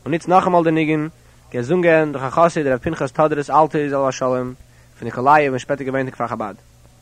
Und jetzt noch einmal den Nigen, gesungen durch Achassi, der Pinchas Tadris, Alte Israel Shalom, von Nikolai, und später gewähnt von Chabad.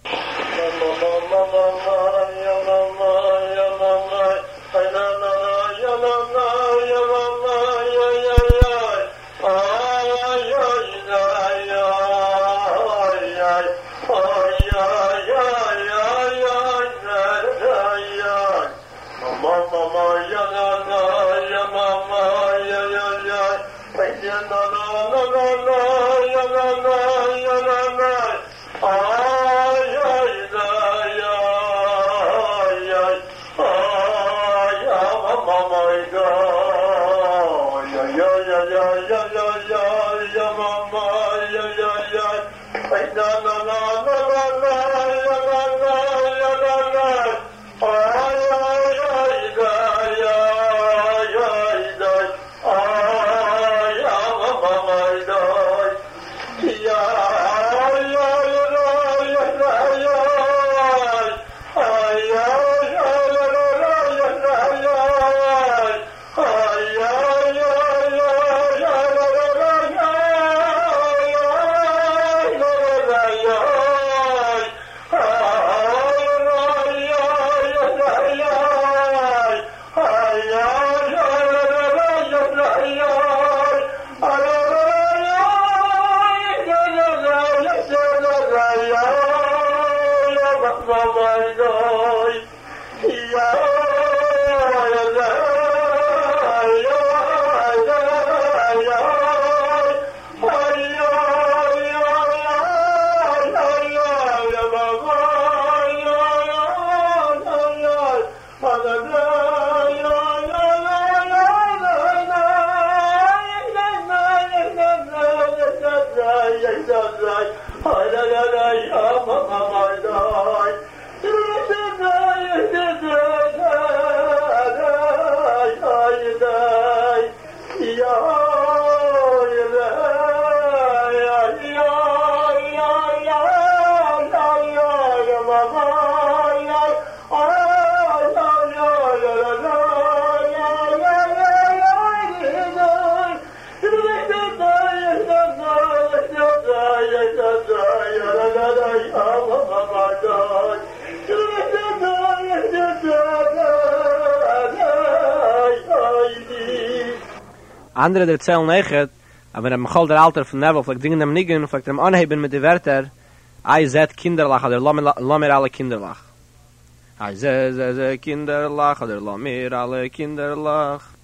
Andere der Zellen nechet, aber der Machal der Alter von Neville, vielleicht dingen dem Nigen, vielleicht dem Anheben mit den Wörter, I-Z Kinderlach, oder Lammer alle Kinderlach. I-Z Kinderlach, oder Lammer alle Kinderlach.